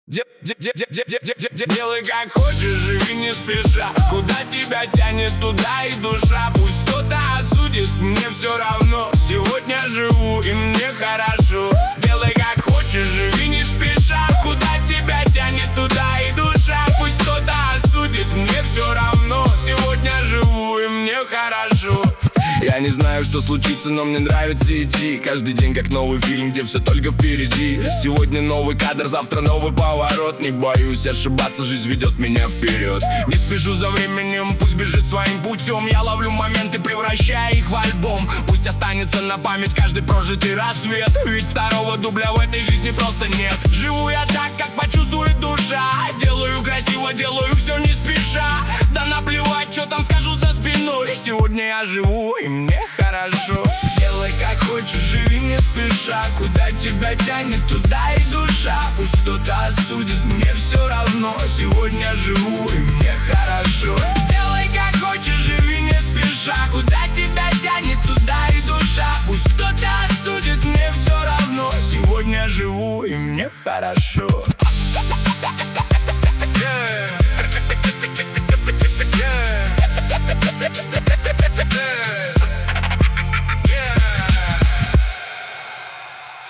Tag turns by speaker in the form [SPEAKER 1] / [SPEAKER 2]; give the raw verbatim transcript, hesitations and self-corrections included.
[SPEAKER 1] Де- де- де- де- де- де- де- де- Делай как хочешь, живи не спеша. Куда тебя тянет, туда и душа. Пусть кто-то осудит, мне все равно. Сегодня живу и мне хорошо. Делай как хочешь, живи не спеша. Куда тебя тянет, туда и душа. Пусть кто-то осудит, мне все равно. Сегодня живу и мне хорошо. Я не знаю, что случится, но мне нравится идти. Каждый день как новый фильм, где все только впереди. Сегодня новый кадр, завтра новый поворот. Не боюсь ошибаться, жизнь ведет меня вперед. Не спешу за временем, пусть бежит своим путем. Я ловлю моменты, превращая их в альбом. Пусть останется на память каждый прожитый рассвет. Ведь второго дубля в этой жизни просто нет. Живу я так, как почувствует душа. Делаю красиво, делаю все не спеша. Да наплевать, что там скажут за спиной. Сегодня я живу и мне хорошо. Делай как хочешь, живи не спеша. Куда тебя тянет, туда и душа. Пусть кто-то осудит, мне все равно. Сегодня живу и мне хорошо. Делай как хочешь, живи не спеша. Куда тебя тянет, туда и душа. Пусть кто-то осудит, мне все равно. Сегодня живу и мне хорошо.